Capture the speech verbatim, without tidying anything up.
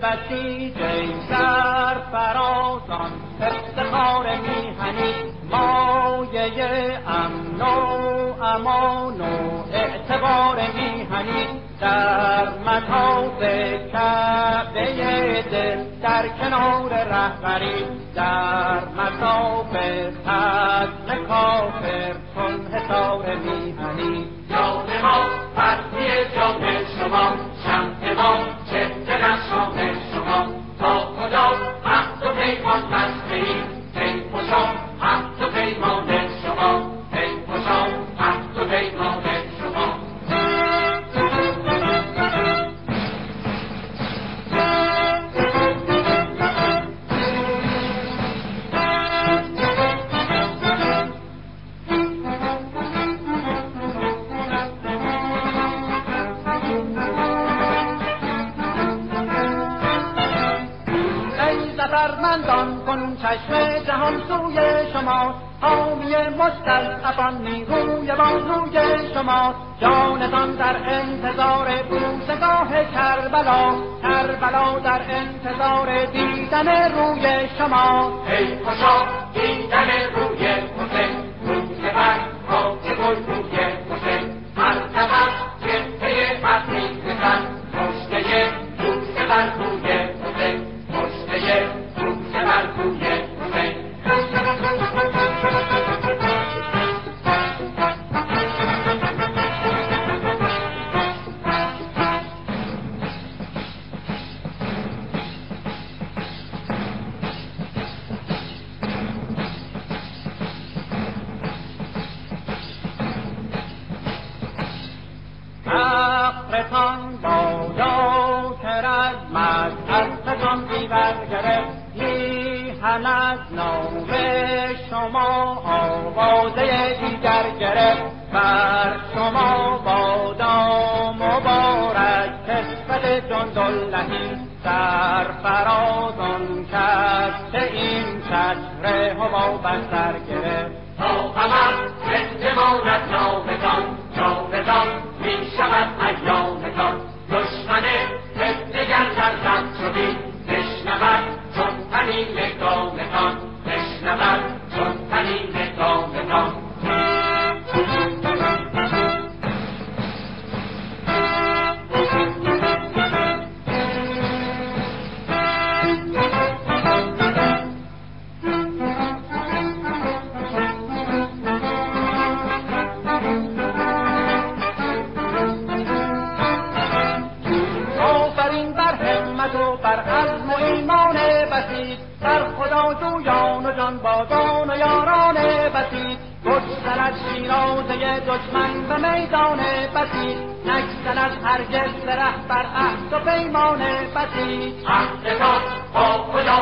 بسیج ای سرفرازان افتخار میهنی مایه امن و امان و اعتبار میهنی در مطاف کعبه دل در کنار رهبری در مطاف ختم کافر چون حصار میهنی جان ما فرضی جان شما شمع ما چهره رسام شما تا خدا عهد و پیمان بسته ایم ای خوشا عهد و پیمان شما ای خوشا عهد و پیمان شما فرمندان کن چشم جهان سوی شما حامی مستضعفان نیروی بازوی شما جانتان در انتظار بوسگاه کربلا کربلا در انتظار دیدن روی شما ای خوشا دیدن روی حسین روی بر خاک گل روی حسین مرتبت جبهه عقیقتن پشته بوسه بر روی حسین پشته بوسه بر روی حسین فقرتان بادا که رزمت دستتان دیگر گرفت میهن از نام شما آوازه دیگر گرفت بر شما بادا مبارک کسوت جنداللهی سرفرازان کس که این چتر هوا بر سر گرفت تا ابد زنده ماند نامتان جاودان می شود ایامتان دشمن ضد گر در رد شدی بشنود چون طنین گامتان بشنود چون طنین گامتان و بر عزم و ایمان بسیط بر خدا جویان و جان بازان و یاران بسیط بگذرد شیرازه دشمن به میدان بسیط نگذرد هرگز ز ره بر عهد و پیمان بسیط عهدتان با خدا